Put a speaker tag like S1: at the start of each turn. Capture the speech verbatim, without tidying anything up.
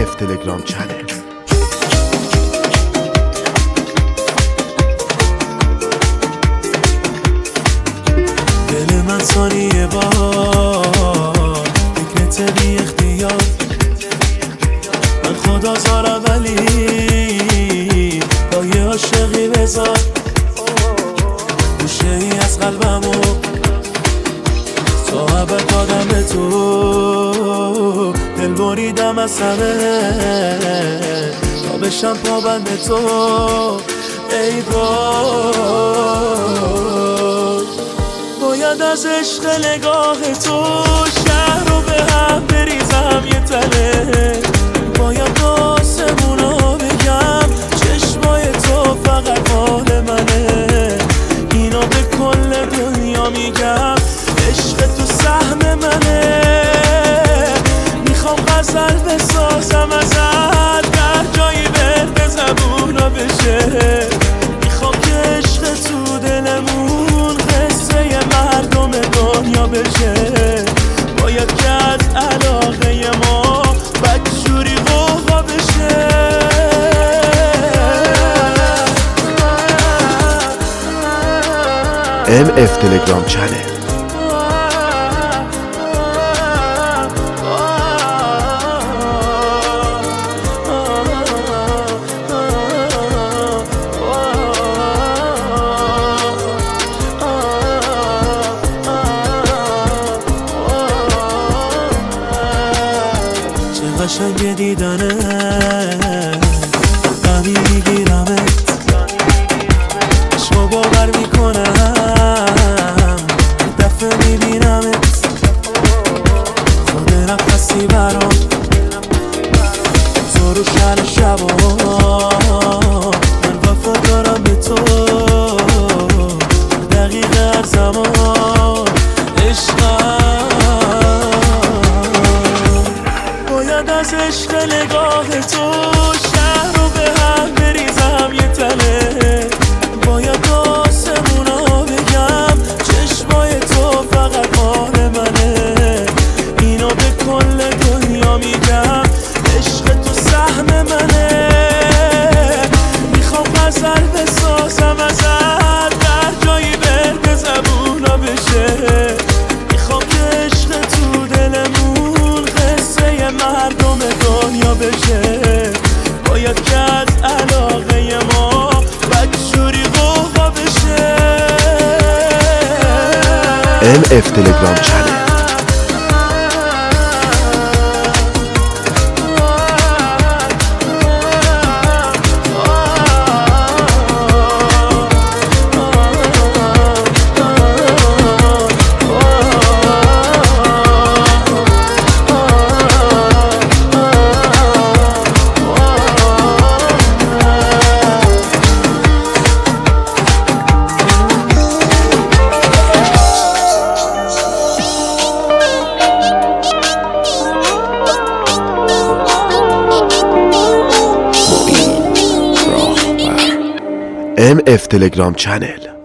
S1: اف تلگرام چنل.
S2: دل من ثانیه بار فکرت بی اختیار، من خدا زارم ولی با یه عاشقی بذار گوشه ای از قلبمو صحبت دادم به تو، دل بریدم از همه تا بشم پابند تو. ای وای باید از عشق نگاه تو شهر رو به هم بریزم یه تله، باید آسمونا بگم چشمای تو فقط مال منه، اینا به کل دنیا میگم عشق تو سهم منه. میخوام غزل بسازم ازت در جایی ورد زبونا بشه، میخوام که عشق تو دلمون قصه مردم دنیا بشه، باید که از علاقه ما بدجوری غوغا بشه.
S1: ام اف تلگرام چنل.
S2: قشنگ دیدنه غمی میگیرمت، چشمو باور میکنم دفعه میبینمت، خود نفسی برام زور و شل شبا من وفا دارم به تو، دقیقه هر زمان عشقم باید از عشق نگاه تو شهر رو به هم بریزم یه تله، باید آسمونا بگم چشمای تو فقط مال منه، اینا به کل دنیا میگم عشق تو سهم منه. میخوام غزل بسازم ازت در جایی ورد زبونا بشه، میخوام که عشق تو دلمون قصه مردم دنیا بشه، باید که از علاقه ما بدجوری غوغا بشه.
S1: ام اف تلگرام چنل. ام اف تلگرام چنل.